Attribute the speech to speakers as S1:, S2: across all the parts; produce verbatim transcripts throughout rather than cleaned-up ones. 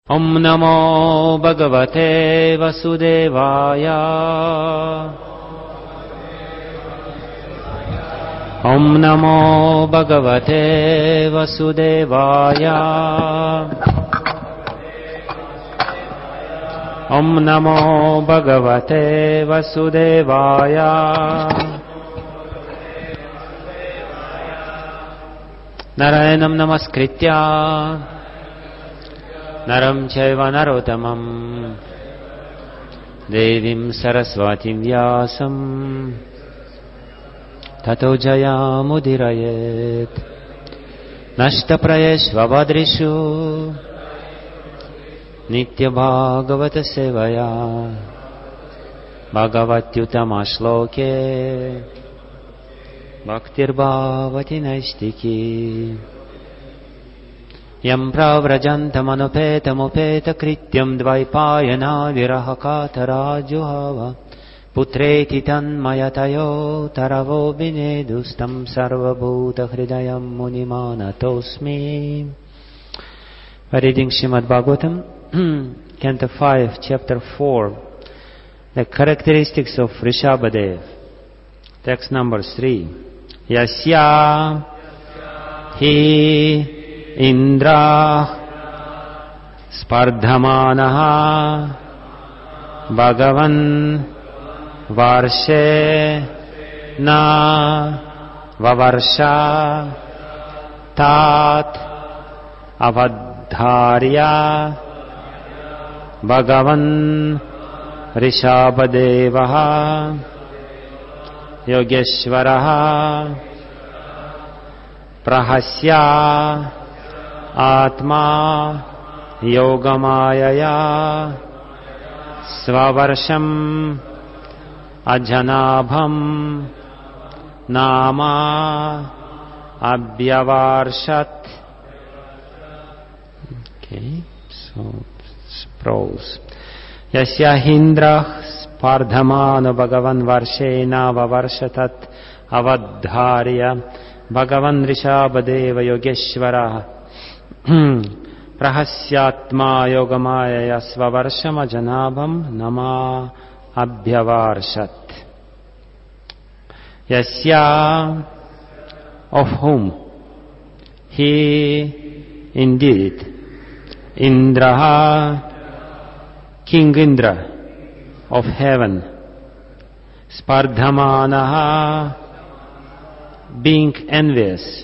S1: Om Namo Bhagavate Vasudevaya. Om Namo Bhagavate Vasudevaya. Om Namo Bhagavate Vasudevaya. Narayanam Namaskritya Naram Chaiva Narottamam Devim Saraswatim Vyasam Tato Jayamudirayet Nashtaprayeshva Vadrishu Nitya Bhagavata Sevaya Bhagavatyutama Shloke Bhaktir Bhavati Naistiki Yam pravrajantamanupeta krityam dvaipayana virahakatara juhava putreti tanmayatayo taravo binedustam sarvabhuta hridayam munimanatosmi. We're reading Srimad Bhagavatam, Canto five, Chapter four, the characteristics of Rishabhadev. Text number three. Yasya hi Indra Spardhamanaha Bhagavan Varshe Na Vavarsha Tat Avadharya Bhagavan Rishabhadevaha Yogeshwaraha Prahasya Atma Yogamayaya Svavarsham Ajanabham Nama Abhyavarshat. Okay, so prose. Yasya Hindra Spardhamano Bhagavan Varshena Vavarshatat Avadharya Bhagavan Rishabhadeva Yogeshwara Prahasyatma Yogamaya Svavarsham Ajanabham Nama Abhyavarshat. Yasya, of whom he indeed Indraha, King Indra of heaven, Spardhamanaha, being envious,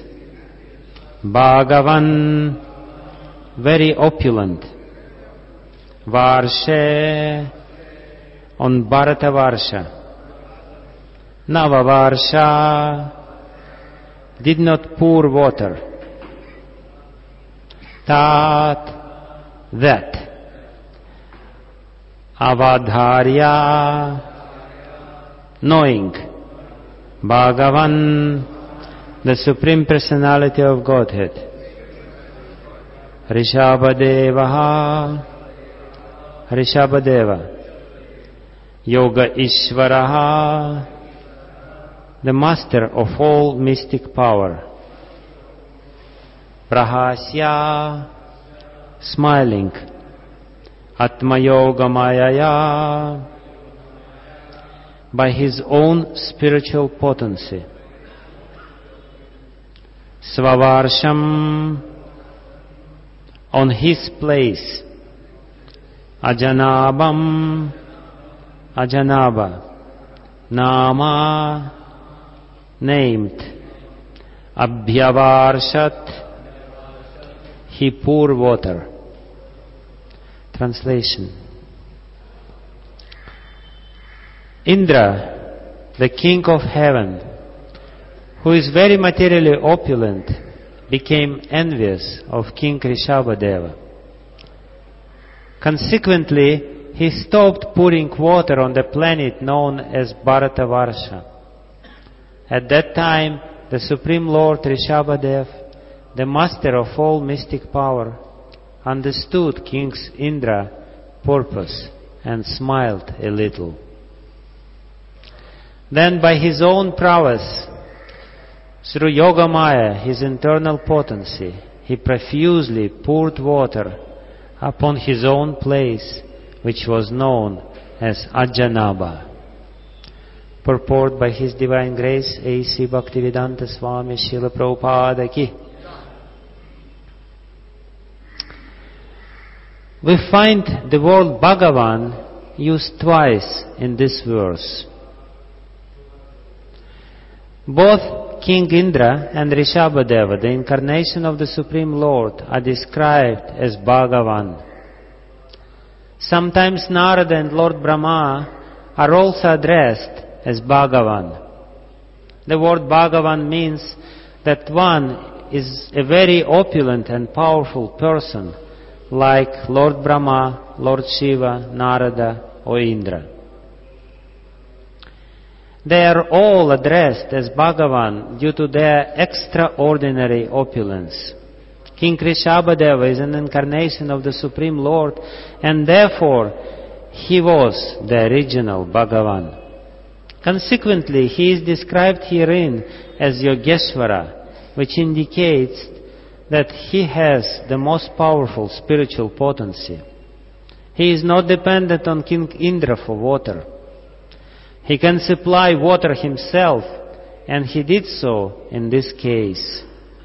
S1: Bhagavan, very opulent, Varshe, on Bharatavarsha, Navavarsha, did not pour water, Tat, that, Avadharya, knowing, Bhagavan, the Supreme Personality of Godhead, Rishabhadevaha, Rishabhadeva, Yoga Ishvaraha, the Master of all mystic power, Prahasya, smiling, Atma Yoga Mayaya, by his own spiritual potency, Svavarsham, on his place, Ajanabam, Ajanaba, Nama, named, Abhyavarshat, he poured water. Translation. Indra, the king of heaven, who is very materially opulent, became envious of King Rishabhadeva. Consequently, he stopped pouring water on the planet known as Bharatavarsha. At that time, the Supreme Lord Rishabhadev, the master of all mystic power, understood King Indra's purpose and smiled a little. Then by his own prowess, through Yogamaya, his internal potency, he profusely poured water upon his own place, which was known as Ajanaba. Purport by His Divine Grace A C Bhaktivedanta Swami Srila Prabhupada Ki. We find the word Bhagavan used twice in this verse. Both King Indra and Rishabhadeva, the incarnation of the Supreme Lord, are described as Bhagavan. Sometimes Narada and Lord Brahma are also addressed as Bhagavan. The word Bhagavan means that one is a very opulent and powerful person, like Lord Brahma, Lord Shiva, Narada, or Indra. They are all addressed as Bhagavan due to their extraordinary opulence. King Rishabhadeva is an incarnation of the Supreme Lord, and therefore he was the original Bhagavan. Consequently, he is described herein as Yogeshwara, which indicates that he has the most powerful spiritual potency. He is not dependent on King Indra for water. He can supply water himself, and he did so in this case.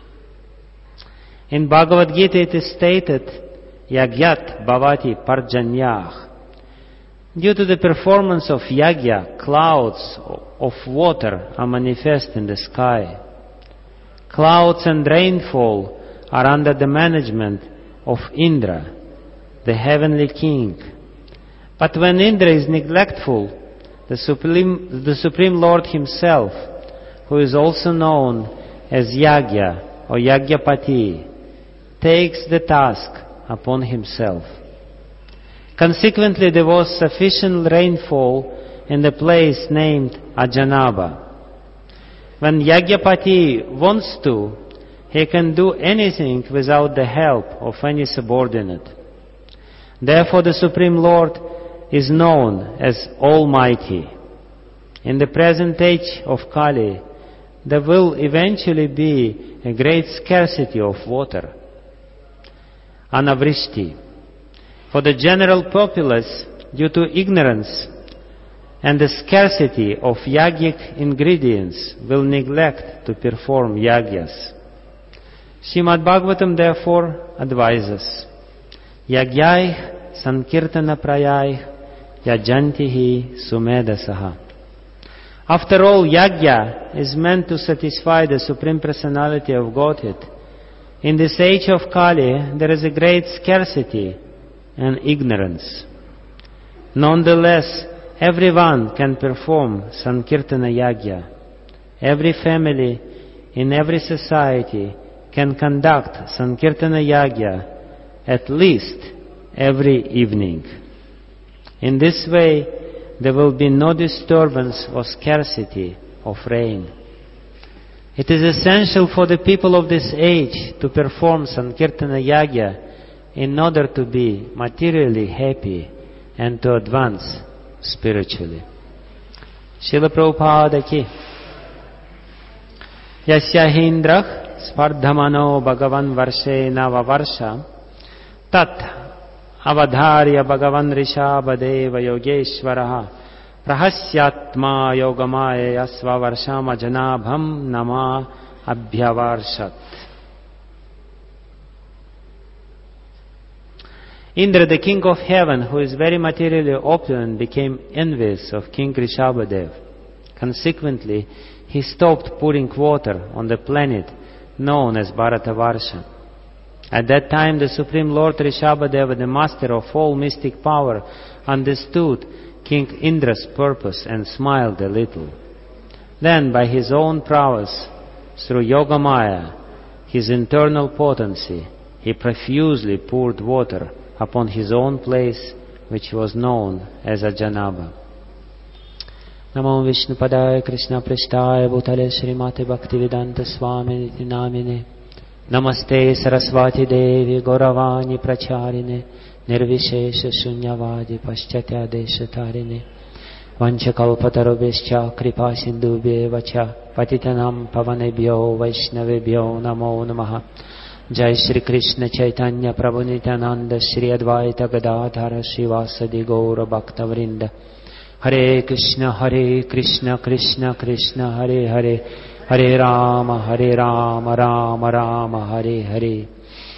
S1: In Bhagavad Gita it is stated, Yagyat Bhavati Parjanyah. Due to the performance of yagya, clouds of water are manifest in the sky. Clouds and rainfall are under the management of Indra, the heavenly king. But when Indra is neglectful, the Supreme, the Supreme Lord himself, who is also known as Yagya or Yagyapati, takes the task upon himself. Consequently, there was sufficient rainfall in the place named Ajanaba. When Yagyapati wants to, he can do anything without the help of any subordinate. Therefore, the Supreme Lord is known as Almighty. In the present age of Kali, there will eventually be a great scarcity of water, anavrishti. For the general populace, due to ignorance and the scarcity of yagic ingredients, will neglect to perform yagyas. Srimad Bhagavatam therefore advises, Yagyaih sankirtana prayaih yajantihi sumedasaha. After all, yagya is meant to satisfy the Supreme Personality of Godhead. In this age of Kali, there is a great scarcity and ignorance. Nonetheless, everyone can perform Sankirtana Yagya. Every family in every society can conduct Sankirtana Yagya at least every evening. In this way, there will be no disturbance or scarcity of rain. It is essential for the people of this age to perform Sankirtana Yagya in order to be materially happy and to advance spiritually. Srila Prabhupada Ki. Yasya hindrah spardhamano bhagavan varshena vavarsha tat avadharya bhagavan rishabhadeva yogeshwaraha rahasyatma yogamaya yasva varshama janabham nama abhyavarshat. Indra, the king of heaven, who is very materially opulent, became envious of King Rishabhadev. Consequently, he stopped pouring water on the planet known as Bharatavarsha. At that time, the Supreme Lord Rishabhadeva, the master of all mystic power, understood King Indra's purpose and smiled a little. Then, by his own prowess, through Yogamaya, his internal potency, he profusely poured water upon his own place, which was known as Ajanaba. Namo Vishnu Padaya Krishna Prishtaya Bhutale Srimati Bhaktivedanta Swami Niti Namine Namaste Saraswati Devi Gauravani Pracharine Nirvishesha Shunyavadi Paschatya Deshatarine Vanchakalpatarubhescha Kripa Sindhubhye Vacha Patitanam Pavanebhyo Vaishnavebhyo Namo Namaha Jai Shri Krishna Chaitanya Prabhu Nityananda Shri Advaita Gadadhara Shivasadi Gaura Bhakta Vrinda. Hare Krishna Hare Krishna Krishna Krishna Hare Hare Hare Rama Hare Rama Rama Rama Hare Hare.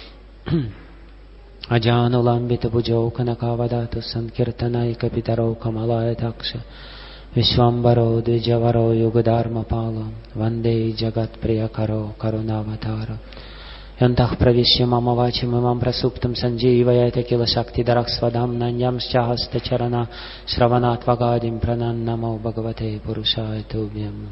S1: Ajanulambita Bhujau Kanakavadatu Sankirtanaika Pitaro Kamalaya Taksha Vishwambaro Dvijavaro Yugadharma Pala Vande Jagat Priyakaro Karunavatara Yantah Pravishya Mama Vachim Imam Prasuptam Sanjeevayate Kila Shakti Darak Svadam Nanyam Shahasta Charana Shravanat Vagadim Pranan Namo Bhagavate Purushaya Tubhyam.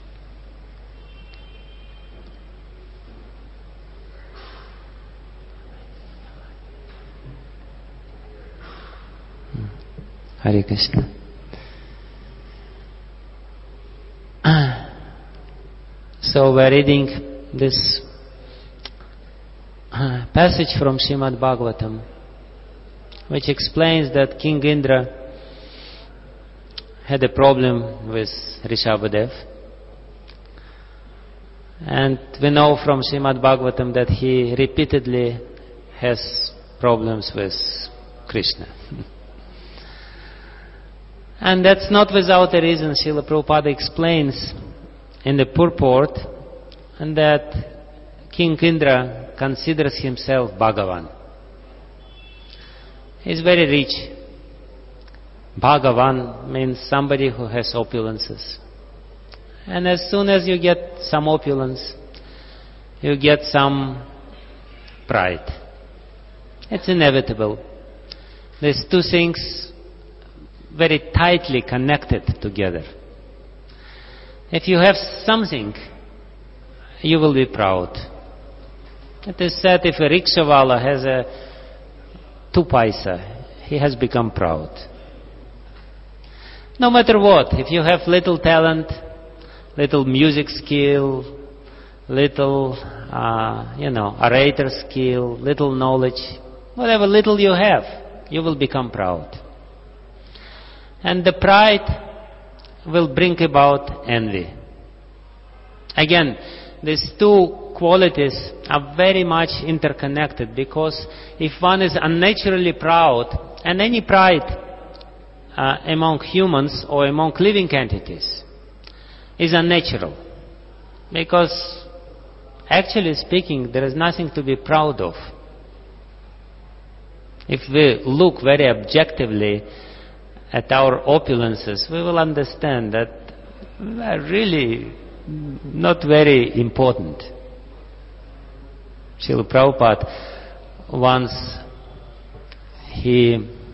S1: Hare Krishna. So we're reading this passage from Srimad Bhagavatam, which explains that King Indra had a problem with Rishabhadev. And we know from Srimad Bhagavatam that he repeatedly has problems with Krishna. And that's not without a reason. Srila Prabhupada explains in the purport and that King Indra considers himself Bhagavan. He's very rich. Bhagavan means somebody who has opulences. And as soon as you get some opulence, you get some pride. It's inevitable. These two things very tightly connected together. If you have something, you will be proud. It is said if a rickshawala has a two paisa, he has become proud. No matter what, if you have little talent, little music skill, little, uh, you know, orator skill, little knowledge, whatever little you have, you will become proud. And the pride will bring about envy. Again, these two qualities are very much interconnected, because if one is unnaturally proud, and any pride uh, among humans or among living entities is unnatural, because actually speaking, there is nothing to be proud of. If we look very objectively at our opulences, we will understand that we are really not very important. Srila Prabhupada once, he,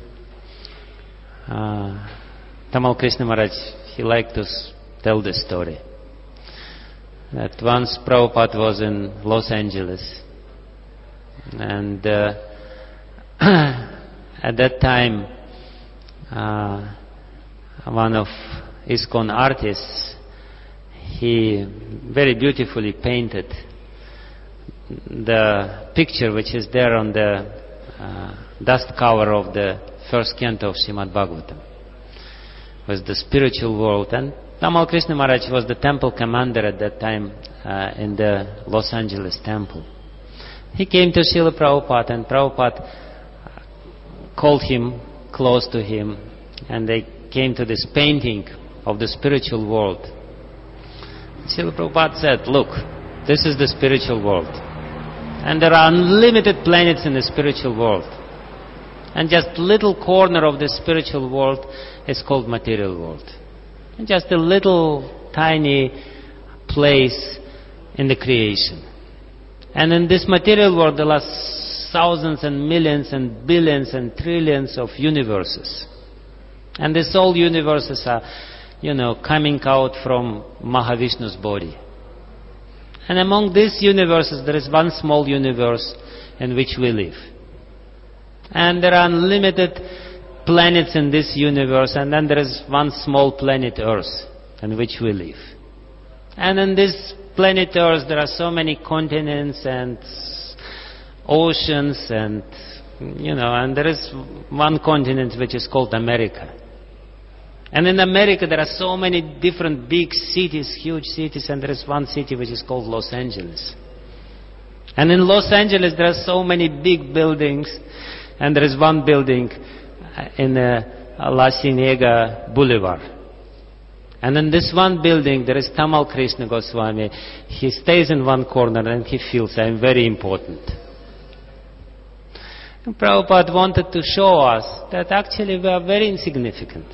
S1: uh, Tamal Krishna Maharaj, he liked to s- tell this story. That once Prabhupada was in Los Angeles, and uh, at that time, uh, one of ISKCON artists, he very beautifully painted the picture which is there on the uh, dust cover of the first canto of Srimad Bhagavatam, was the spiritual world. And Tamal Krishna Maharaj was the temple commander at that time uh, in the Los Angeles temple. He came to Srila Prabhupada, and Prabhupada called him close to him, and they came to this painting of the spiritual world. Srila Prabhupada said, look, this is the spiritual world, and there are unlimited planets in the spiritual world, and just little corner of the spiritual world is called material world, and just a little tiny place in the creation. And in this material world there are thousands and millions and billions and trillions of universes, and these all universes are, you know, coming out from Mahavishnu's body. And among these universes there is one small universe in which we live. And there are unlimited planets in this universe, and then there is one small planet Earth in which we live. And in this planet Earth there are so many continents and oceans, and you know, and there is one continent which is called America. And in America there are so many different big cities, huge cities, and there is one city which is called Los Angeles. And in Los Angeles there are so many big buildings, and there is one building in uh, La Cienega Boulevard. And in this one building there is Tamal Krishna Goswami. He stays in one corner and he feels I am very important. And Prabhupada wanted to show us that actually we are very insignificant.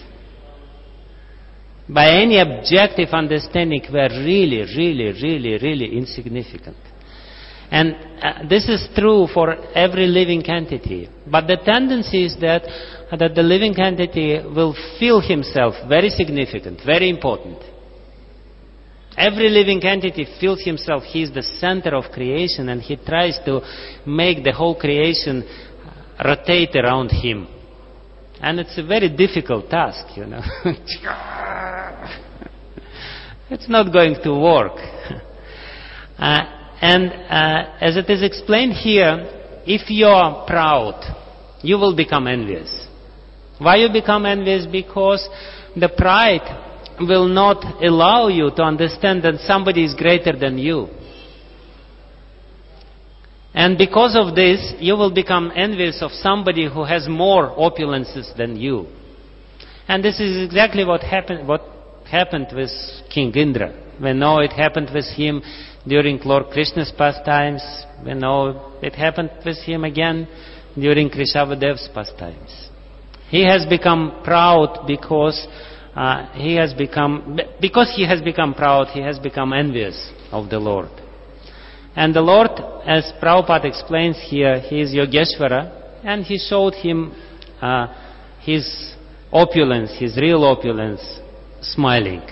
S1: By any objective understanding, we are really, really, really, really insignificant. And uh, this is true for every living entity. But the tendency is that, uh, that the living entity will feel himself very significant, very important. Every living entity feels himself, he is the center of creation, and he tries to make the whole creation rotate around him. And it's a very difficult task, you know. It's not going to work. Uh, and uh, as it is explained here, if you are proud, you will become envious. Why you become envious? Because the pride will not allow you to understand that somebody is greater than you. And because of this, you will become envious of somebody who has more opulences than you. And this is exactly what happened, what happened with King Indra. We know it happened with him during Lord Krishna's pastimes. We know it happened with him again during Krishabadev's pastimes. He has become proud because uh, he has become, because he has become proud, he has become envious of the Lord. And the Lord, as Prabhupada explains here, he is Yogeshwara, and he showed him uh, his opulence, his real opulence, smiling.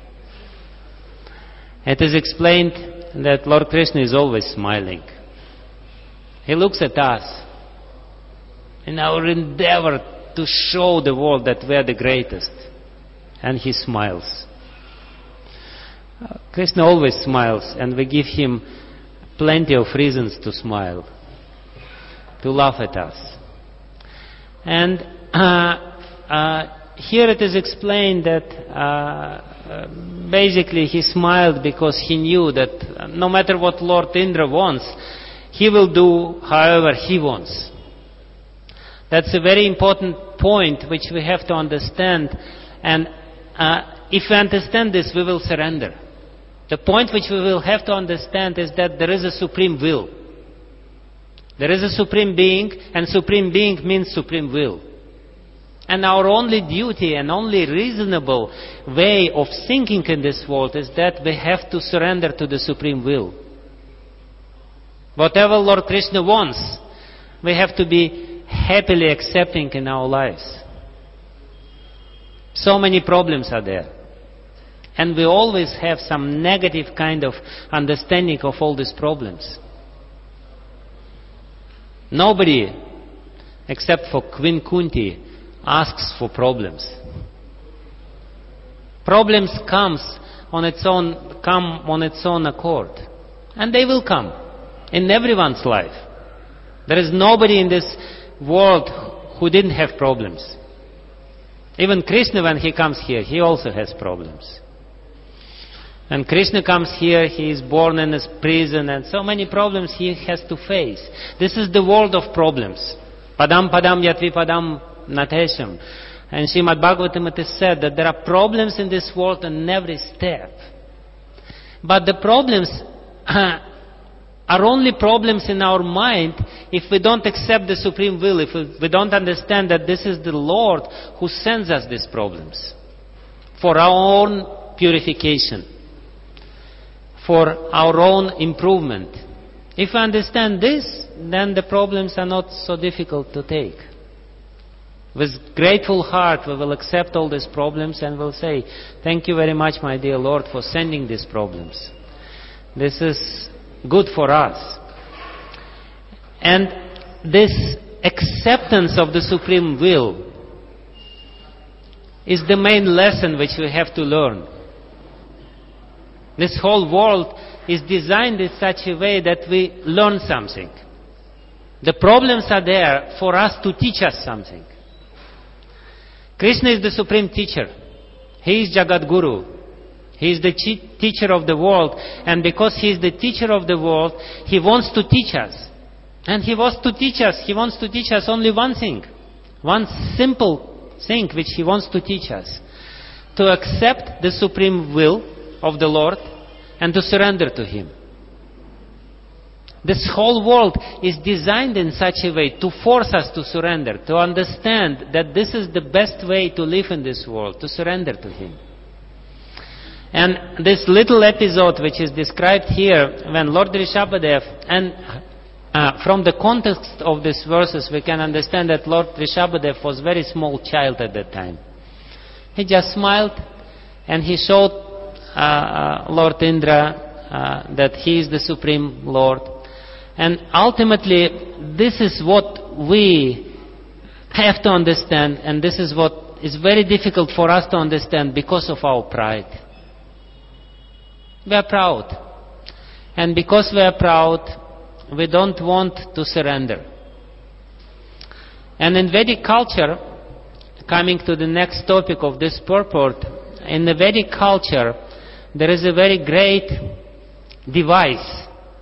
S1: It is explained that Lord Krishna is always smiling. He looks at us in our endeavor to show the world that we are the greatest, and he smiles. Uh, Krishna always smiles, and we give him plenty of reasons to smile, to laugh at us. And uh, uh, here it is explained that uh, uh, basically he smiled because he knew that uh, no matter what Lord Indra wants, he will do however he wants. That's a very important point which we have to understand, and uh, if we understand this, we will surrender. The point which we will have to understand is that there is a supreme will. There is a supreme being, and supreme being means supreme will. And our only duty and only reasonable way of thinking in this world is that we have to surrender to the supreme will. Whatever Lord Krishna wants, we have to be happily accepting in our lives. So many problems are there. And we always have some negative kind of understanding of all these problems. Nobody, except for Queen Kunti, asks for problems. Problems comes on its own, come on its own accord. And they will come in everyone's life. There is nobody in this world who didn't have problems. Even Krishna, when he comes here, he also has problems. When Krishna comes here, he is born in his prison, and so many problems he has to face. This is the world of problems. Padam padam yatvi padam natesham. And Srimad Bhagavatam it is said that there are problems in this world in every step. But the problems are only problems in our mind if we don't accept the supreme will, if we, we don't understand that this is the Lord who sends us these problems for our own purification, for our own improvement. If we understand this, then the problems are not so difficult to take. With grateful heart, we will accept all these problems and will say, thank you very much, my dear Lord, for sending these problems. This is good for us. And this acceptance of the supreme will is the main lesson which we have to learn. This whole world is designed in such a way that we learn something. The problems are there for us to teach us something. Krishna is the supreme teacher. He is Jagat Guru. He is the chi- teacher of the world, and because He is the teacher of the world, He wants to teach us. And He wants to teach us, He wants to teach us only one thing. One simple thing which He wants to teach us. To accept the supreme will of the Lord and to surrender to Him. This whole world is designed in such a way to force us to surrender, to understand that this is the best way to live in this world, to surrender to Him. And this little episode which is described here, when Lord Rishabhadev, and uh, from the context of these verses we can understand that Lord Rishabhadev was a very small child at that time. He just smiled and he showed uh, uh, Lord Indra uh, that he is the Supreme Lord. And ultimately, this is what we have to understand, and this is what is very difficult for us to understand because of our pride. We are proud. And because we are proud, we don't want to surrender. And in Vedic culture, coming to the next topic of this purport, in the Vedic culture, there is a very great device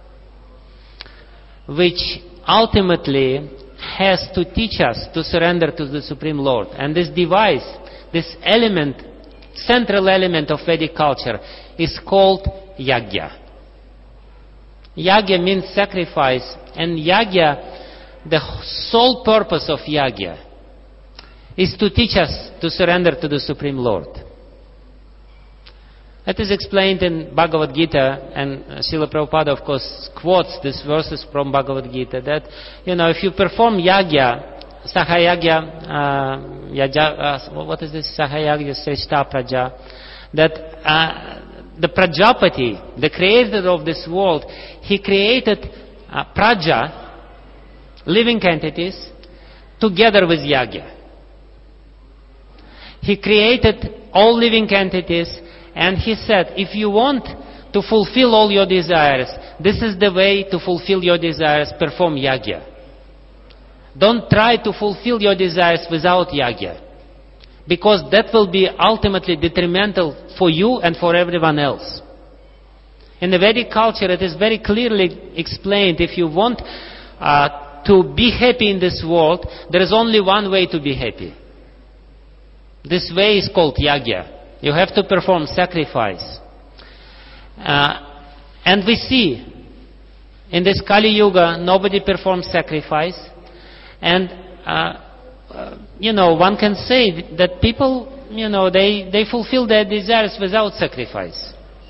S1: which ultimately has to teach us to surrender to the Supreme Lord. And this device, this element, central element of Vedic culture, is called yagya. Yagya means sacrifice, and yagya, the sole purpose of yagya, is to teach us to surrender to the Supreme Lord. That is explained in Bhagavad Gita, and Srila Prabhupada, of course, quotes these verses from Bhagavad Gita, that, you know, if you perform yagya, sahayagya, uh, yaja, uh, what is this, sahayagya sreshta praja, that uh, the Prajapati, the creator of this world, he created uh, praja, living entities, together with yagya. He created all living entities, and he said, if you want to fulfill all your desires, this is the way to fulfill your desires, perform yagya. Don't try to fulfill your desires without yagya, because that will be ultimately detrimental for you and for everyone else. In the Vedic culture, it is very clearly explained, if you want uh, to be happy in this world, there is only one way to be happy. This way is called yagya. You have to perform sacrifice. Uh, and we see, in this Kali Yuga, nobody performs sacrifice. And, uh, uh, you know, one can say that people, you know, they, they fulfill their desires without sacrifice.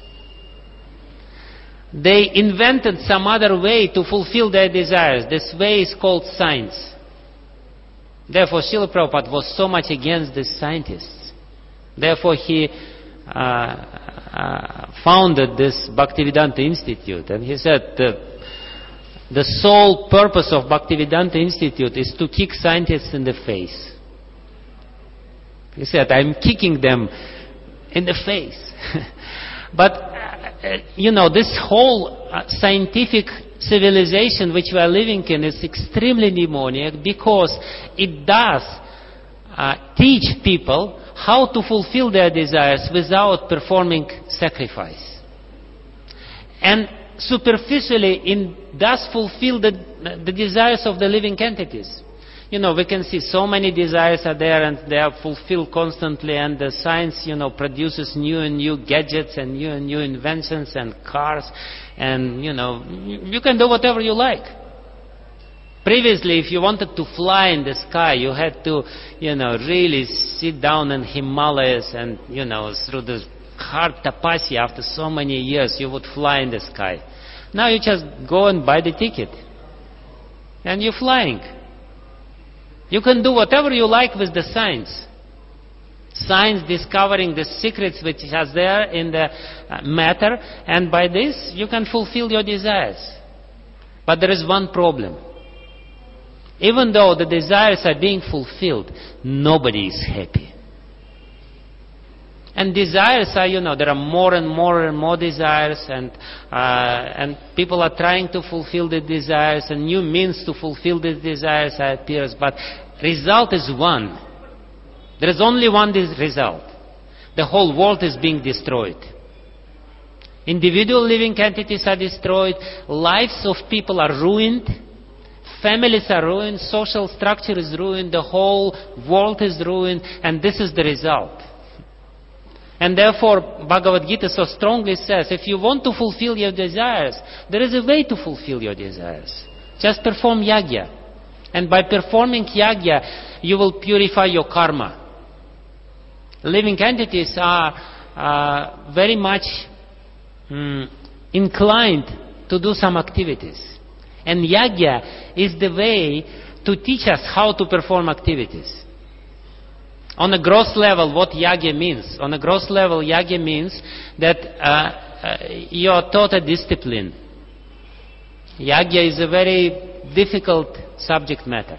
S1: They invented some other way to fulfill their desires. This way is called science. Therefore, Srila Prabhupada was so much against these scientists. Therefore, he uh, uh, founded this Bhaktivedanta Institute, and he said the, the sole purpose of Bhaktivedanta Institute is to kick scientists in the face. He said, I'm kicking them in the face. But, uh, you know, this whole uh, scientific civilization which we are living in is extremely demoniac, because it does uh, teach people how to fulfill their desires without performing sacrifice. And superficially, it does fulfill the, the desires of the living entities. You know, we can see so many desires are there and they are fulfilled constantly, and the science, you know, produces new and new gadgets and new and new inventions and cars, and, you know, you can do whatever you like. Previously, if you wanted to fly in the sky, you had to, you know, really sit down in Himalayas and, you know, through the hard tapasya, after so many years, you would fly in the sky. Now you just go and buy the ticket, and you're flying. You can do whatever you like with the science. Science discovering the secrets which are there in the uh, matter, and by this you can fulfill your desires. But there is one problem. Even though the desires are being fulfilled, nobody is happy. And desires are, you know, there are more and more and more desires, and uh, and people are trying to fulfill the desires, and new means to fulfill the desires appears, but result is one. There is only one result. The whole world is being destroyed. Individual living entities are destroyed, lives of people are ruined, families are ruined, social structure is ruined, the whole world is ruined, and this is the result. And therefore, Bhagavad Gita so strongly says, if you want to fulfill your desires, there is a way to fulfill your desires. Just perform yagya. And by performing yagya, you will purify your karma. Living entities are uh, very much um, inclined to do some activities. And yagya is the way to teach us how to perform activities. On a gross level, what yagya means? On a gross level, yagya means that uh, uh, you are taught a discipline. Yagya is a very difficult subject matter.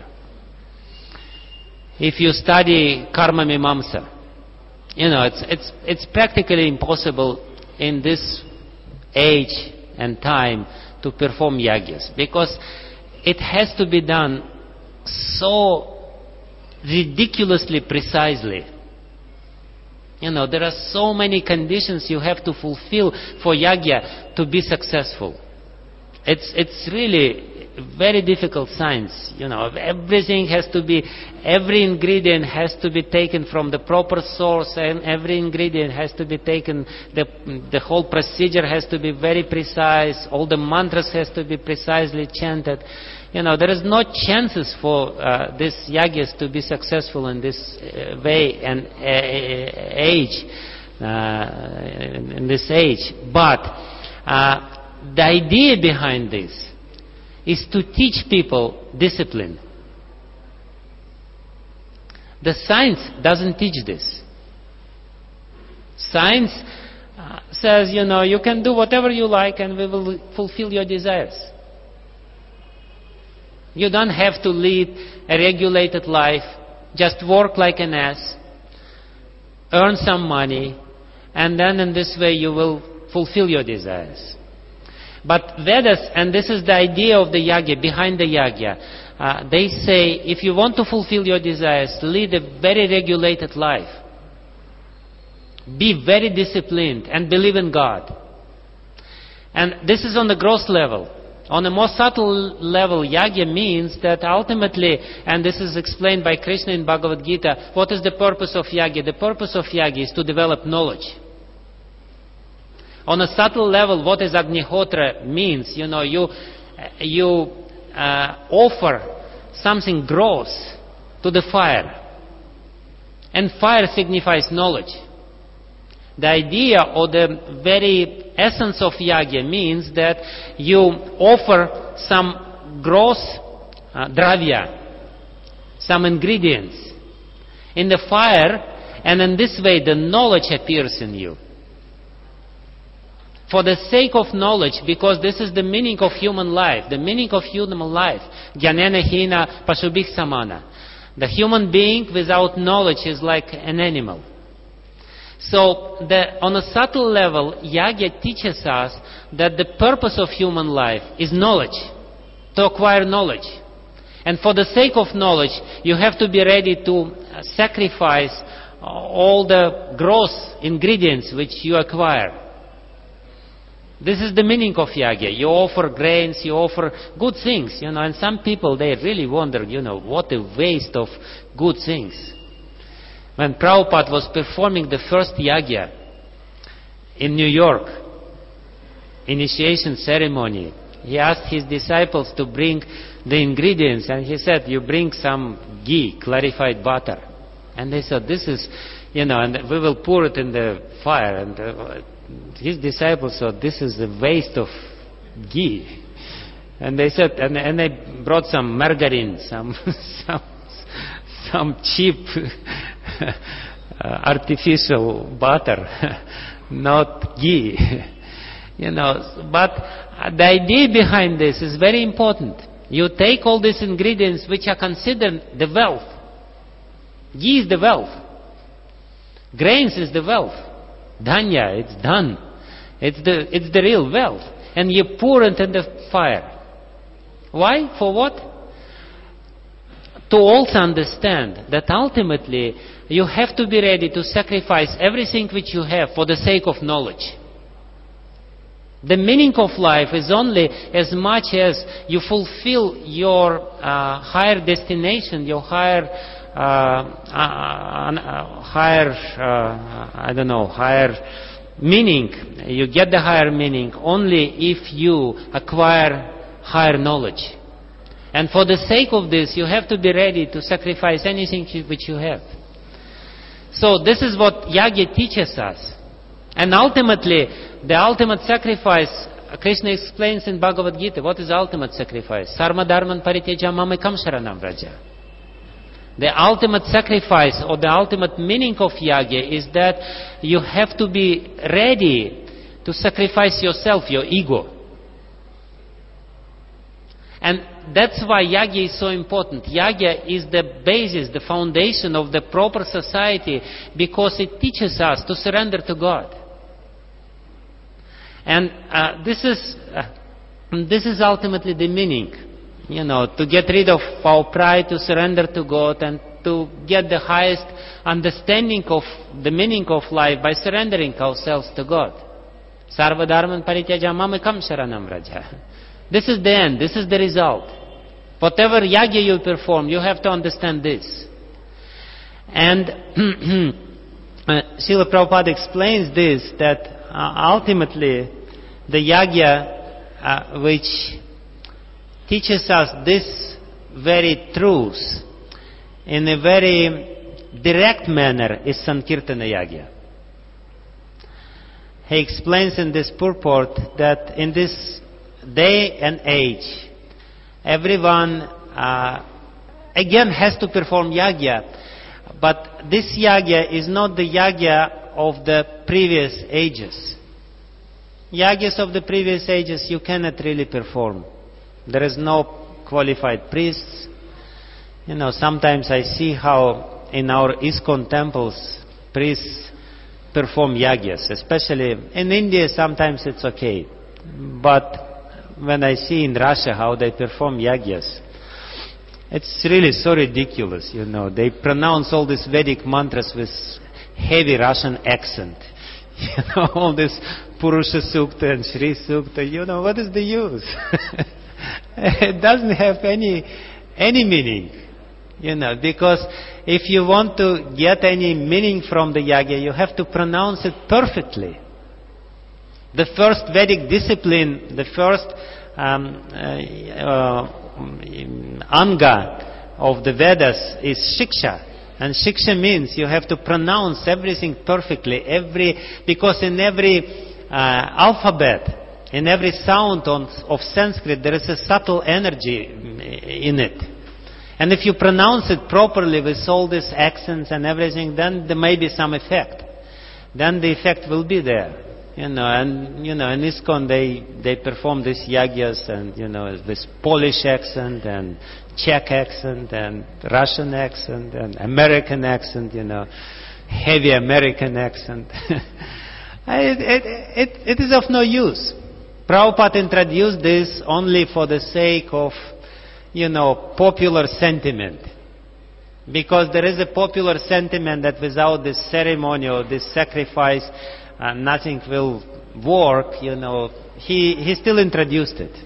S1: If you study karma mimamsa, you know, it's, it's, it's practically impossible in this age and time to perform yagyas, because it has to be done so ridiculously precisely. You know, there are so many conditions you have to fulfill for yagya to be successful. It's, it's really very difficult science. You know, everything has to be, every ingredient has to be taken from the proper source, and every ingredient has to be taken, the, the whole procedure has to be very precise, all the mantras has to be precisely chanted. You know, there is no chances for uh, this yagyas to be successful in this uh, way and uh, age, uh, in this age. But uh, the idea behind this is to teach people discipline. The science doesn't teach this. Science uh, says, you know, you can do whatever you like and we will fulfill your desires. You don't have to lead a regulated life, just work like an ass, earn some money, and then in this way you will fulfill your desires. But Vedas, and this is the idea of the yagya, behind the yagya, uh, they say, if you want to fulfill your desires, lead a very regulated life. Be very disciplined and believe in God. And this is on the gross level. On a more subtle level, yagya means that ultimately, and this is explained by Krishna in Bhagavad Gita, what is the purpose of yagya? The purpose of yagya is to develop knowledge. On a subtle level, what is Agnihotra means, you know, you, you uh, offer something gross to the fire. And fire signifies knowledge. The idea or the very essence of yagya means that you offer some gross uh, dravya, some ingredients in the fire, and in this way the knowledge appears in you. For the sake of knowledge, because this is the meaning of human life, the meaning of human life, jnanena hina pashubhik samana. The human being without knowledge is like an animal. So, the, on a subtle level, yagya teaches us that the purpose of human life is knowledge, to acquire knowledge. And for the sake of knowledge, you have to be ready to sacrifice all the gross ingredients which you acquire. This is the meaning of yagya. You offer grains, you offer good things, you know, and some people, they really wonder, you know, what a waste of good things. When Prabhupada was performing the first yagya in New York, initiation ceremony, he asked his disciples to bring the ingredients, and he said, you bring some ghee, clarified butter. And they said, this is, you know, and we will pour it in the fire. And uh, his disciples said, this is a waste of ghee. And they said, and, and they brought some margarine, some, some, some cheap uh, artificial butter, not ghee. You know, but the idea behind this is very important. You take all these ingredients which are considered the wealth. Ghee is the wealth. Grains is the wealth. Dhanya, it's done. It's the, it's the real wealth. And you pour it in the fire. Why? For what? To also understand that ultimately you have to be ready to sacrifice everything which you have for the sake of knowledge. The meaning of life is only as much as you fulfill your uh, higher destination, your higher, uh, uh, uh, higher, uh, I don't know, higher meaning. You get the higher meaning only if you acquire higher knowledge. And for the sake of this, you have to be ready to sacrifice anything which you have. So this is what Yagya teaches us. And ultimately, the ultimate sacrifice, Krishna explains in Bhagavad Gita. What is ultimate sacrifice? Sarma dharman pariteja mamekam sharanam vraja. The ultimate sacrifice or the ultimate meaning of Yagya is that you have to be ready to sacrifice yourself, your ego. And that's why Yagya is so important. Yagya is the basis, the foundation of the proper society, because it teaches us to surrender to God. And uh, this is uh, this is ultimately the meaning, you know, to get rid of our pride, to surrender to God, and to get the highest understanding of the meaning of life by surrendering ourselves to God. Sarva dharman parityaja mamekam sharanam vraja. This is the end. This is the result. Whatever yagya you perform, you have to understand this. And uh, Srila Prabhupada explains this, that uh, ultimately the yagya uh, which teaches us this very truth in a very direct manner is Sankirtana Yagya. He explains in this purport that in this day and age, everyone uh, again has to perform yagya, but this yagya is not the yagya of the previous ages. Yagyas of the previous ages you cannot really perform. There is no qualified priests. You know, sometimes I see how in our ISKCON temples priests perform yagyas, especially in India. Sometimes it's okay, but when I see in Russia how they perform yagyas, it's really so ridiculous, you know. They pronounce all these Vedic mantras with heavy Russian accent. You know, all this Purusha Sukta and Shri Sukta, you know, what is the use? It doesn't have any any meaning, you know, because if you want to get any meaning from the yagya, you have to pronounce it perfectly. The first Vedic discipline, the first um, uh, uh, anga of the Vedas is shiksha. And shiksha means you have to pronounce everything perfectly, every because in every uh, alphabet, in every sound on, of Sanskrit, there is a subtle energy in it. And if you pronounce it properly with all these accents and everything, then there may be some effect. Then the effect will be there. You know, and, you know, in ISKCON they, they perform these yagyas and, you know, this Polish accent and Czech accent and Russian accent and American accent, you know, heavy American accent. it, it, it, it is of no use. Prabhupada introduced this only for the sake of, you know, popular sentiment. Because there is a popular sentiment that without this ceremony or this sacrifice, Uh, nothing will work, you know. He, he still introduced it.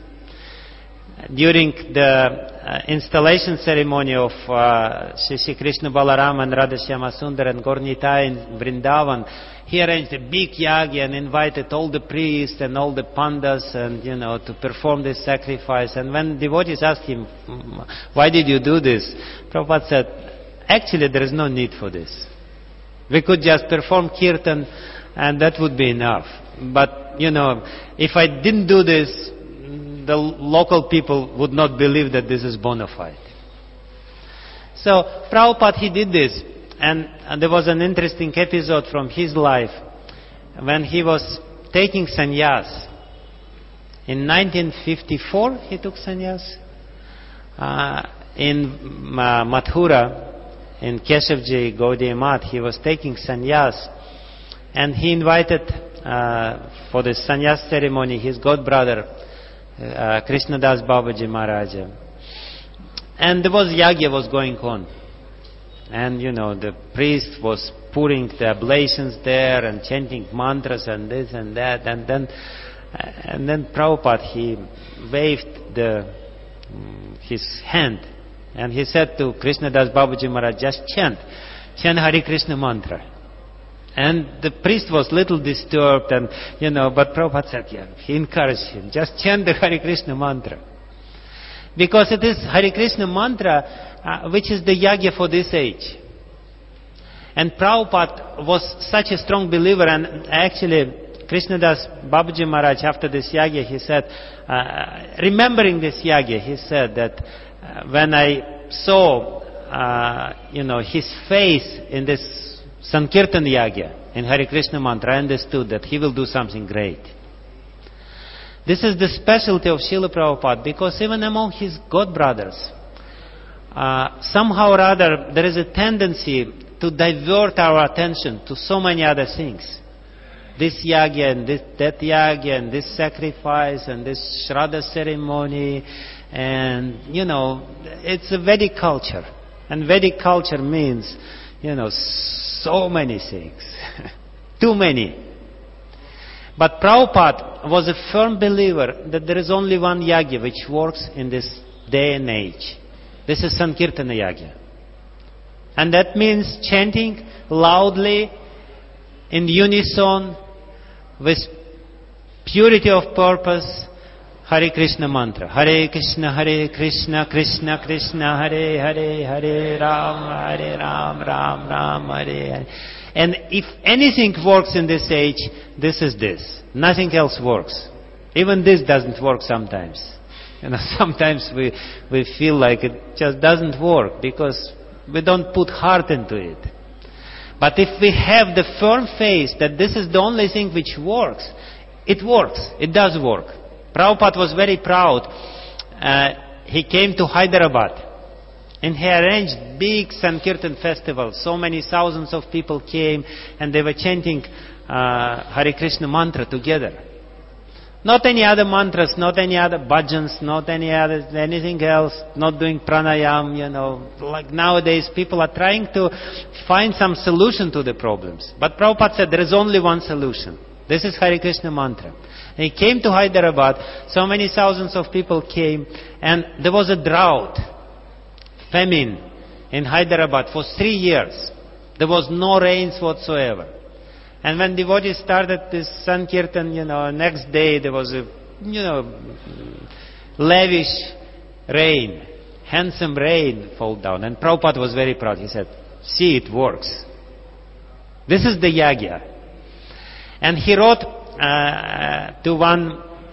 S1: During the uh, installation ceremony of uh, Shri Krishna Balaram and Radha Shyama Sundar and Gaura in Vrindavan, he arranged a big yagya and invited all the priests and all the pandas and, you know, to perform this sacrifice. And when devotees asked him, why did you do this? Prabhupada said, actually there is no need for this. We could just perform kirtan and that would be enough. But, you know, if I didn't do this, the local people would not believe that this is bona fide. So, Prabhupada, he did this. And, and there was an interesting episode from his life when he was taking sannyas. In nineteen fifty-four, he took sannyas. Uh, in uh, Mathura, in Keshavji Gaudiya Math, he was taking sannyas. And he invited uh, for the sannyas ceremony his godbrother, uh, Krishnadas Babaji Maharaja. And there was yagya was going on. And, you know, the priest was pouring the oblations there and chanting mantras and this and that. And then And then Prabhupada, he waved the, his hand, and he said to Krishnadas Babaji Maharaj, just chant, chant Hare Krishna mantra. And the priest was little disturbed, and you know, but Prabhupada said, yeah, he encouraged him, just chant the Hare Krishna mantra. Because it is Hare Krishna mantra uh, which is the yagya for this age. And Prabhupada was such a strong believer, and actually Krishnadas Babaji Maharaj, after this yagya, he said, uh, remembering this yagya, he said that uh, when I saw, uh, you know, his face in this Sankirtan yagya, in Hare Krishna mantra, I understood that he will do something great. This is the specialty of Srila Prabhupada, because even among his god brothers, uh, somehow or other there is a tendency to divert our attention to so many other things. This yagya and this, that yagya and this sacrifice and this Shraddha ceremony, and you know, it's a Vedic culture. And Vedic culture means, you know, so many things. Too many. But Prabhupada was a firm believer that there is only one yagya which works in this day and age. This is Sankirtana yagya. And that means chanting loudly, in unison, with purity of purpose, Hare Krishna mantra. Hare Krishna, Hare Krishna, Krishna Krishna, Hare Hare, Hare Ram, Hare Ram, Ram Ram, Hare Hare. And if anything works in this age, this is this. Nothing else works. Even this doesn't work sometimes. You know, sometimes we, we feel like it just doesn't work because we don't put heart into it. But if we have the firm faith that this is the only thing which works, it works. It does work. Prabhupada was very proud. Uh, he came to Hyderabad and he arranged big Sankirtan festival. So many thousands of people came and they were chanting uh, Hare Krishna mantra together. Not any other mantras, not any other bhajans, not any other anything else, not doing pranayam, you know. Like nowadays people are trying to find some solution to the problems. But Prabhupada said there is only one solution. This is Hare Krishna mantra. And he came to Hyderabad, so many thousands of people came, and there was a drought, famine in Hyderabad for three years. There was no rains whatsoever. And when devotees started this Sankirtan, you know, next day there was a, you know, lavish rain, handsome rain fall down. And Prabhupada was very proud. He said, see, it works. This is the yagya. And he wrote uh, to one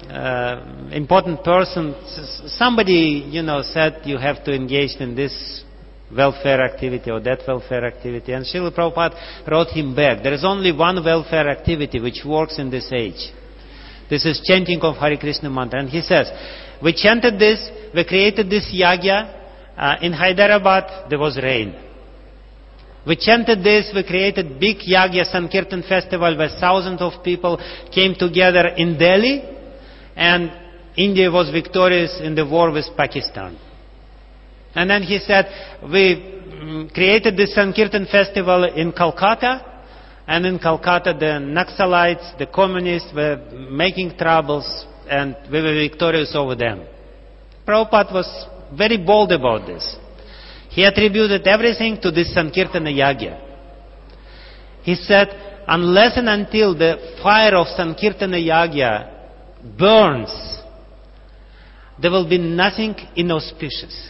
S1: uh, important person, somebody, you know, said you have to engage in this welfare activity or that welfare activity. And Srila Prabhupada wrote him back, there is only one welfare activity which works in this age. This is chanting of Hare Krishna mantra. And he says, we chanted this, we created this yagya. Uh, in Hyderabad, there was rain. We chanted this, we created big yagya Sankirtan festival where thousands of people came together in Delhi, and India was victorious in the war with Pakistan. And then he said, we created this Sankirtan festival in Calcutta, and in Calcutta the Naxalites, the communists were making troubles, and we were victorious over them. Prabhupada was very bold about this. He attributed everything to this Sankirtana yagya. He said, unless and until the fire of Sankirtana yagya burns, there will be nothing inauspicious.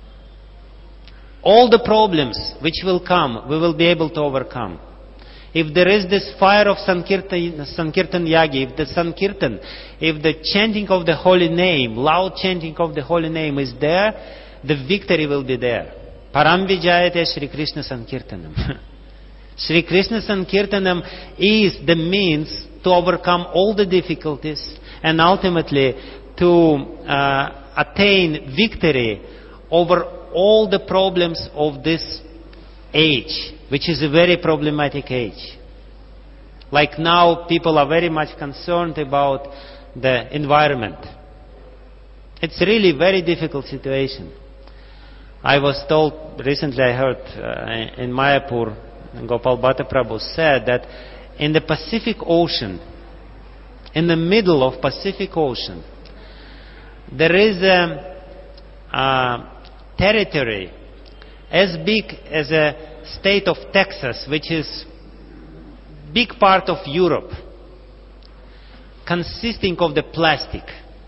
S1: All the problems which will come, we will be able to overcome. If there is this fire of Sankirtan, Sankirtan yagya, if the Sankirtan, if the chanting of the holy name, loud chanting of the holy name is there, the victory will be there. Param Vijayate Shri Krishna Sankirtanam. Shri Krishna Sankirtanam is the means to overcome all the difficulties and ultimately to uh, attain victory over all the problems of this age, which is a very problematic age. Like now, people are very much concerned about the environment. It's really a very difficult situation. I was told, recently I heard uh, in Mayapur, Gopal Bhatta Prabhu said that in the Pacific Ocean, in the middle of Pacific Ocean, there is a, a territory as big as a state of Texas, which is big part of Europe, consisting of the plastic.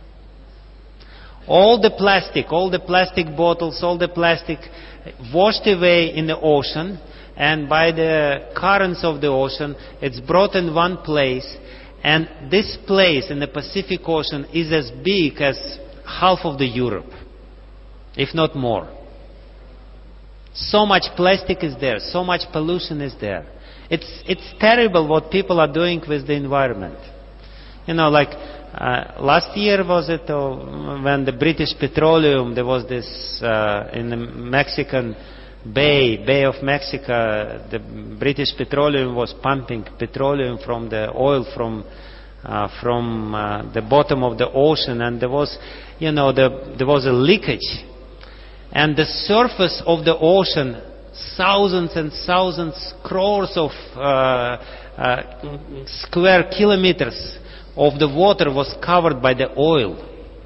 S1: All the plastic, all the plastic bottles, all the plastic washed away in the ocean, and by the currents of the ocean, it's brought in one place, and this place in the Pacific Ocean is as big as half of the Europe, if not more. So much plastic is there, so much pollution is there. It's, it's terrible what people are doing with the environment. You know, like uh, last year was it uh, when the British Petroleum, there was this uh, in the Mexican Bay, Bay of Mexico, the British Petroleum was pumping petroleum from the oil from uh, from uh, the bottom of the ocean, and there was, you know, the, there was a leakage, and the surface of the ocean, thousands and thousands, crores of uh, uh, square kilometers of the water was covered by the oil.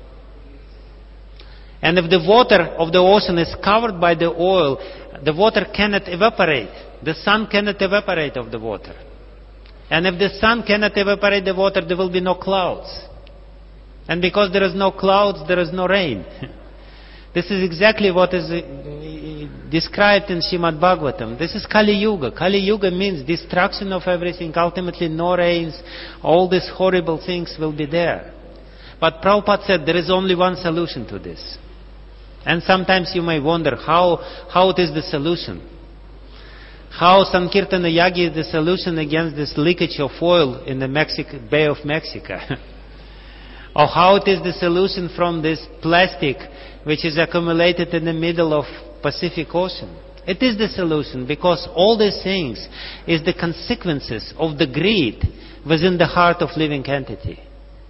S1: And if the water of the ocean is covered by the oil, the water cannot evaporate. The sun cannot evaporate of the water. And if the sun cannot evaporate the water, there will be no clouds. And because there is no clouds, there is no rain. This is exactly what is described in Srimad Bhagavatam. This is Kali Yuga. Kali Yuga means destruction of everything, ultimately no rains, all these horrible things will be there. But Prabhupada said there is only one solution to this. And sometimes you may wonder how, how it is the solution. How Sankirtana Yagi is the solution against this leakage of oil in the Mexic- Bay of Mexico. Or how it is the solution from this plastic which is accumulated in the middle of Pacific Ocean. It is the solution, because all these things is the consequences of the greed within the heart of living entity.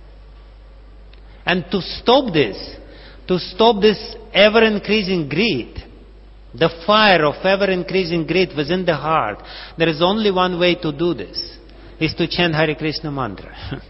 S1: And to stop this, to stop this ever-increasing greed, the fire of ever-increasing greed within the heart, there is only one way to do this, is to chant Hare Krishna mantra.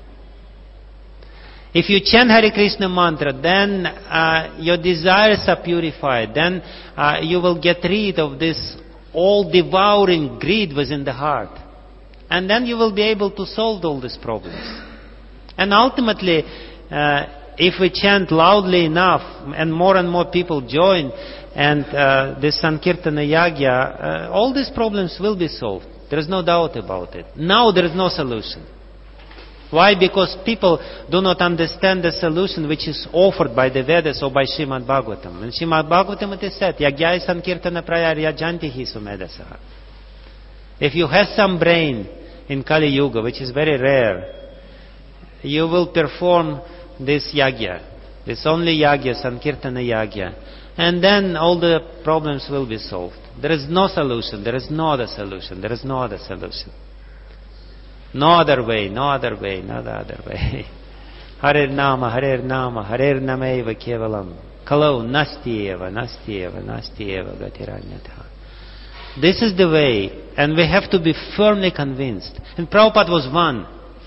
S1: If you chant Hare Krishna mantra, then uh, your desires are purified. Then uh, you will get rid of this all-devouring greed within the heart. And then you will be able to solve all these problems. And ultimately, uh, if we chant loudly enough, and more and more people join, and uh, this Sankirtana Yagya, uh, all these problems will be solved. There is no doubt about it. Now there is no solution. Why? Because people do not understand the solution which is offered by the Vedas or by Srimad Bhagavatam. In Srimad Bhagavatam it is said, Yagyai Sankirtana Prayarya Jantihi Sumedasaha. If you have some brain in Kali Yuga, which is very rare, you will perform this Yagya, this only Yagya, Sankirtana Yagya, and then all the problems will be solved. There is no solution, there is no other solution, there is no other solution. No other way, no other way, no other way. Hare Nama, Hare Nama, Hare Nameva Kevalam. Kalau Nastieva, Nastieva, Nastieva Gatiranyatha. This is the way, and we have to be firmly convinced. And Prabhupada was one.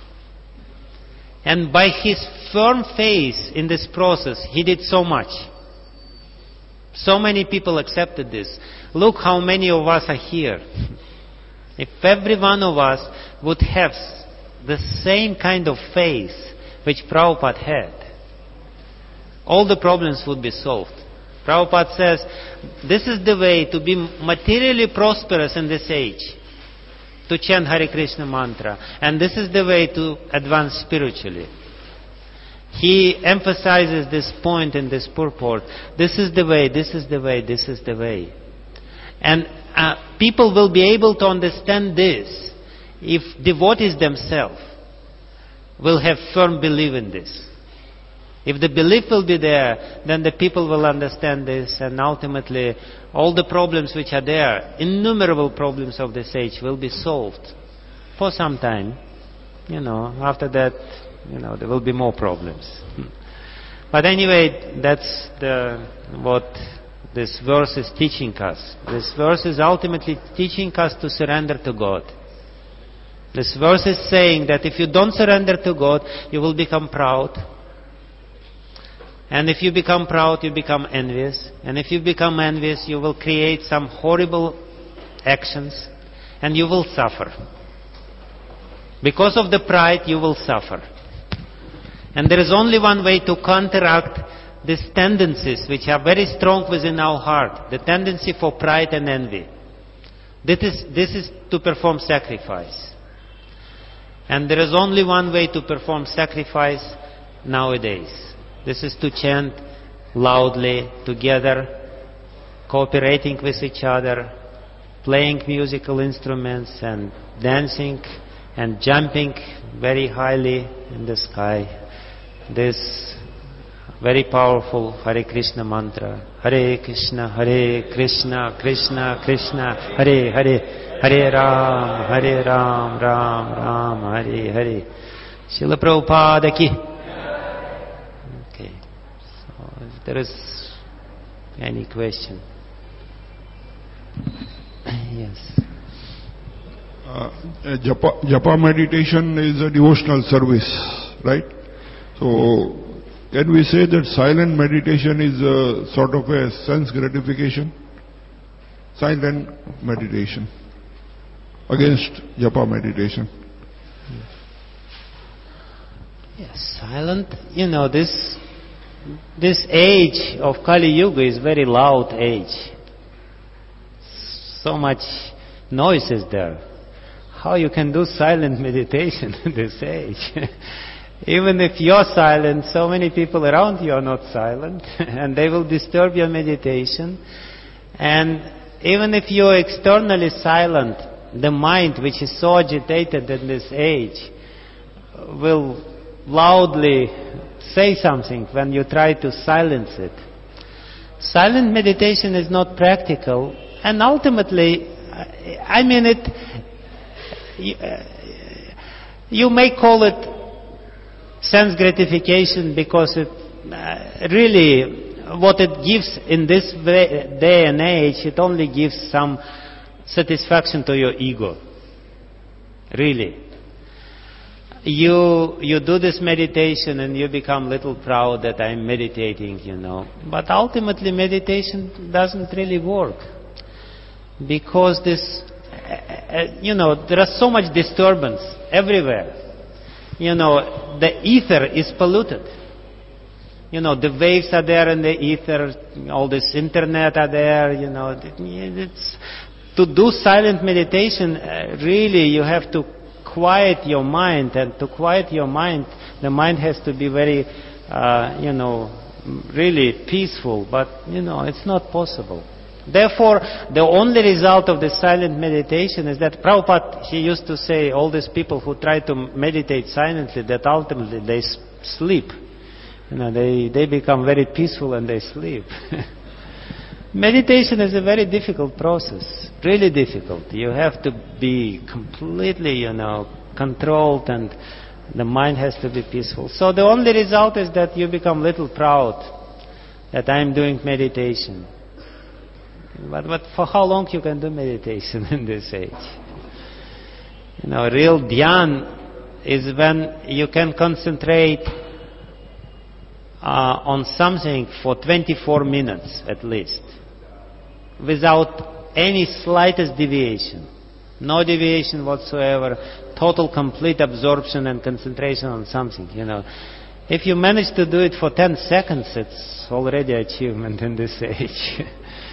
S1: And by his firm faith in this process, he did so much. So many people accepted this. Look how many of us are here. If every one of us would have the same kind of faith which Prabhupada had, all the problems would be solved. Prabhupada says, this is the way to be materially prosperous in this age, to chant Hare Krishna mantra. And this is the way to advance spiritually. He emphasizes this point in this purport. This is the way, this is the way, this is the way. And uh, people will be able to understand this if devotees themselves will have firm belief in this. If the belief will be there, then the people will understand this, and ultimately all the problems which are there, innumerable problems of this age, will be solved for some time. You know, after that, you know, there will be more problems. But anyway, that's the what this verse is teaching us. This verse is ultimately teaching us to surrender to God. This verse is saying that if you don't surrender to God, you will become proud. And if you become proud, you become envious. And if you become envious, you will create some horrible actions and you will suffer. Because of the pride, you will suffer. And there is only one way to counteract these tendencies which are very strong within our heart. The tendency for pride and envy. This is, this is to perform sacrifice. And there is only one way to perform sacrifice nowadays. This is to chant loudly, together, cooperating with each other, playing musical instruments and dancing and jumping very highly in the sky. This very powerful Hare Krishna mantra. Hare Krishna, Hare Krishna, Krishna Krishna, Hare Hare, Hare Ram, Hare Ram, Ram Ram, Hare Hare. Srila Prabhupada ki. Okay. So if there is any question. Yes.
S2: Uh, japa, japa meditation is a devotional service, right? So, can we say that silent meditation is a sort of a sense gratification? Silent meditation against japa meditation.
S1: Yes, silent. You know, this this age of Kali Yuga is very loud age. So much noise is there. How you can do silent meditation in this age? Even if you're silent, so many people around you are not silent, and they will disturb your meditation. And even if you're externally silent, the mind, which is so agitated in this age, will loudly say something when you try to silence it. Silent meditation is not practical, and ultimately, I mean it, you, you may call it sense gratification because it uh, really, what it gives in this day and age, it only gives some satisfaction to your ego. Really. You, you do this meditation and you become a little proud that I'm meditating, you know. But ultimately meditation doesn't really work. Because this, uh, you know, there are so much disturbance everywhere. You know, the ether is polluted. You know, the waves are there in the ether, all this internet are there, you know. It's, to do silent meditation, uh, really you have to quiet your mind, and to quiet your mind, the mind has to be very, uh, you know, really peaceful, but, you know, it's not possible. Therefore, the only result of the silent meditation is that Prabhupada, he used to say, all these people who try to meditate silently, that ultimately they s- sleep. You know, they, they become very peaceful and they sleep. Meditation is a very difficult process, really difficult. You have to be completely, you know, controlled, and the mind has to be peaceful. So the only result is that you become little proud that I'm doing meditation. But, but for how long you can do meditation in this age? You know, real dhyan is when you can concentrate uh, on something for twenty-four minutes at least, without any slightest deviation. No deviation whatsoever, total complete absorption and concentration on something, you know. If you manage to do it for ten seconds, it's already achievement in this age.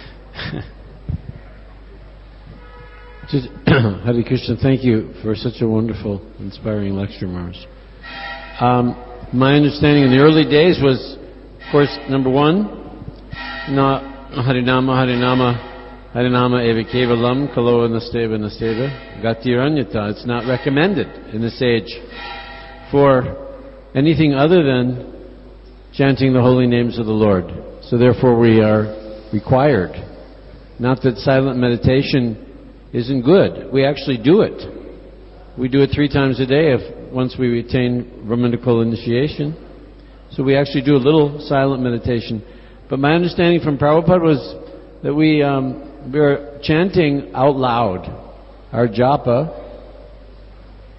S3: Hare Krishna, thank you for such a wonderful, inspiring lecture, Maharaj. Um, my understanding in the early days was, of course, number one, na Harinama, Harinama, Harinama eva kevalam, kalo nasteva nasteva, gatiranyata. It's not recommended in this age for anything other than chanting the holy names of the Lord. So therefore we are required. Not that silent meditation isn't good. We actually do it. We do it three times a day if once we attain Brahmanical initiation. So we actually do a little silent meditation. But my understanding from Prabhupada was that we um, we are chanting out loud our japa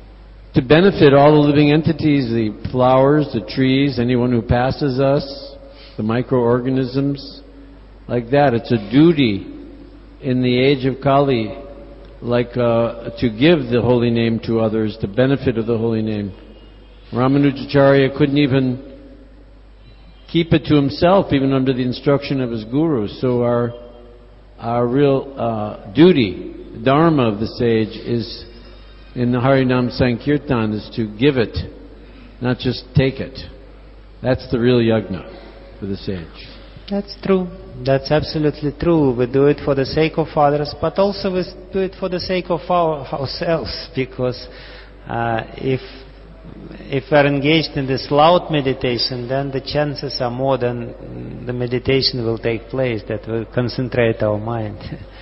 S3: to benefit all the living entities, the flowers, the trees, anyone who passes us, the microorganisms, like that. It's a duty in the age of Kali, like uh, to give the holy name to others, the benefit of the holy name. Ramanujacharya couldn't even keep it to himself, even under the instruction of his guru. So our our real uh, duty, dharma of the sage, is in the Harinam Sankirtan, is to give it, not just take it. That's the real yajna for the sage.
S1: That's true. That's absolutely true. We do it for the sake of others, but also we do it for the sake of our, ourselves, because uh, if if we're engaged in this loud meditation, then the chances are more than the meditation will take place, that will concentrate our mind.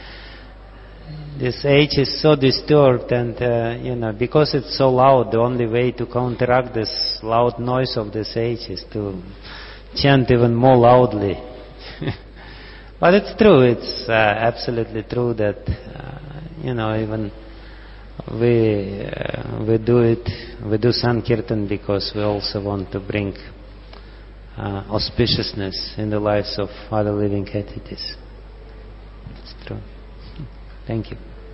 S1: This age is so disturbed, and uh, you know, because it's so loud, the only way to counteract this loud noise of this age is to chant even more loudly. But it's true, it's uh, absolutely true that uh, you know, even we uh, we do it, we do Sankirtan because we also want to bring uh, auspiciousness in the lives of other living entities. It's true. Thank you.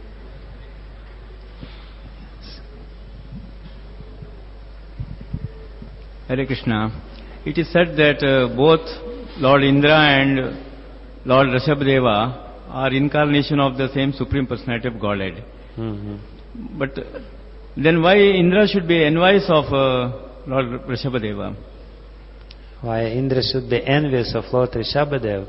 S4: Hare Krishna. It is said that uh, both Lord Indra and Lord Rishabhadeva are incarnation of the same Supreme Personality of Godhead.
S1: Mm-hmm.
S4: But uh, then why Indra should be envious of uh, Lord Rishabhadeva?
S1: Why Indra should be envious of Lord Rishabhadeva?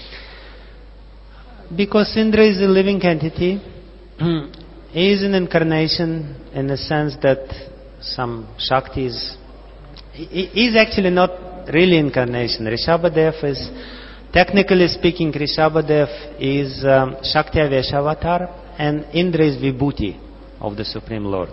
S1: Because Indra is a living entity. He is an incarnation in the sense that some Shakti is... He is actually not really incarnation. Rishabhadev is, technically speaking, Rishabhadev is um, Shakti Avesha avatar, and Indra is Vibhuti of the Supreme Lord.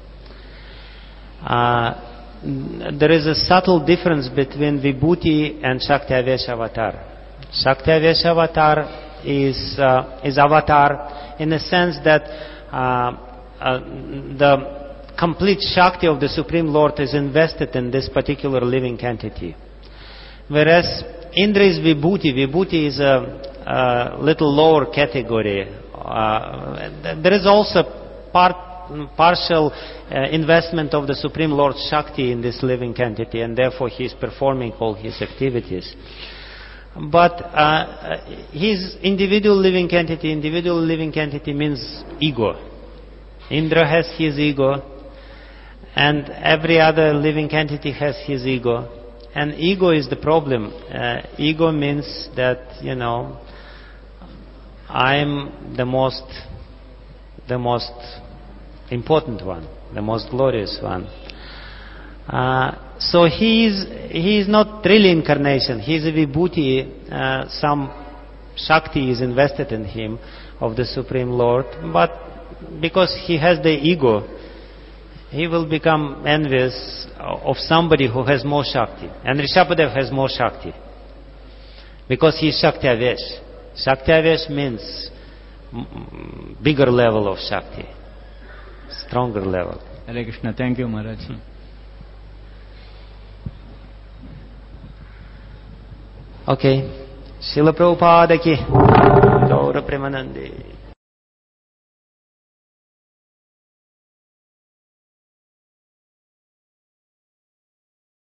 S1: Uh, there is a subtle difference between Vibhuti and Shakti Avesha avatar. Shakti Avesha avatar is uh, is avatar in the sense that uh, uh, the complete Shakti of the Supreme Lord is invested in this particular living entity. Whereas Indra is Vibhuti. Vibhuti is a, a little lower category. Uh, there is also part, partial uh, investment of the Supreme Lord Shakti in this living entity, and therefore he is performing all his activities. But uh, his individual living entity, individual living entity means ego. Indra has his ego, and every other living entity has his ego. And ego is the problem. Uh, ego means that, you know, I'm the most, the most important one, the most glorious one. Uh, so he is, he is not really incarnation. He is a Vibhuti. Uh, some Shakti is invested in him of the Supreme Lord. But because he has the ego, he will become envious of somebody who has more Shakti. And Rishabhadev has more Shakti, because he is Shakti Avesh. Shakti Avesh means bigger level of Shakti, stronger level.
S4: Hare Krishna. Thank you, Maharaj.
S1: Hmm. Okay. Srila Prabhupada ki Gaura Premanande.